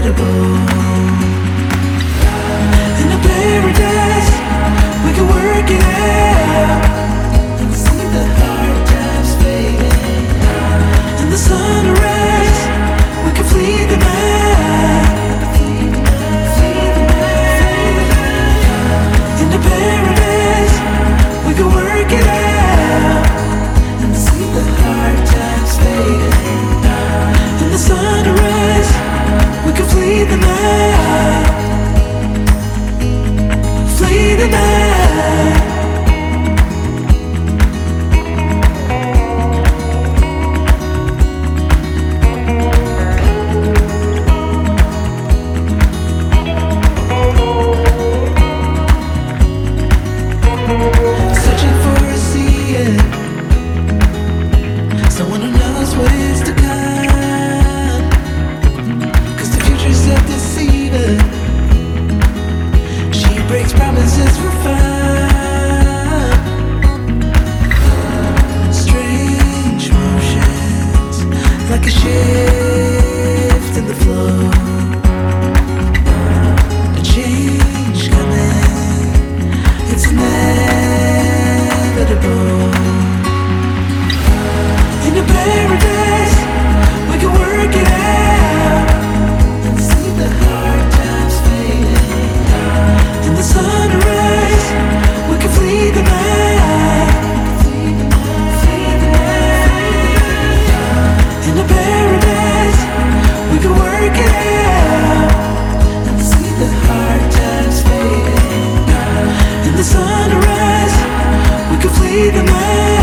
inevitable. In a paradise, we can work it out and see the hard times fading. In the sunrise, we can flee the night. In a paradise, we can work it out and see the hard times fading. In the sunrise, we can flee the night. Flee the night. Searching for a seeing, someone who knows what is to come. 'Cause the future's so deceiving. She breaks promises for fun. Strange motions, like a shift in the flow. A change coming, it's inevitable. In a paradise, we can work it out and see the hard times fading. In the sunrise, we can flee the night. In a paradise, we can work it out and see the hard times fading. In the sunrise, we can flee the night.